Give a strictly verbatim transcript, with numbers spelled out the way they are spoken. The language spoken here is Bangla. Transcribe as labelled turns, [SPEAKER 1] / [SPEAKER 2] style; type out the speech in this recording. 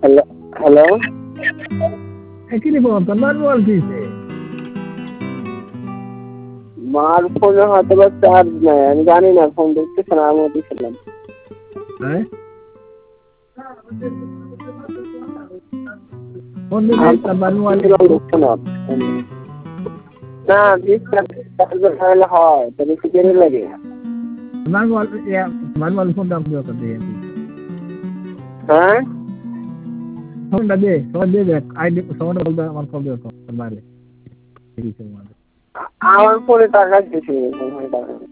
[SPEAKER 1] হ্যালো হ্যালো
[SPEAKER 2] কি রে বাবা তোমার মোবাইল কিছে
[SPEAKER 1] মার ফোনে হয়তো বা চার্জ নাই আমি জানি না ফোন দেখতেছে না আমি দিছিলাম
[SPEAKER 2] হ্যাঁ ফোন দিলে তোমার মোবাইল
[SPEAKER 1] না চার্জার হলে হয় তবে কি দেরি লাগে
[SPEAKER 2] তোমার মোবাইল তোমার মোবাইল ফোন দাম দিও কত দিয়ে
[SPEAKER 1] হ্যাঁ
[SPEAKER 2] ফোনটা দে তোমার দে দেখ আইডি ফোনটা বলতে আমার কল দিও তোমার আমার ফোনে টাকা দিয়েছি ফোনে টাকা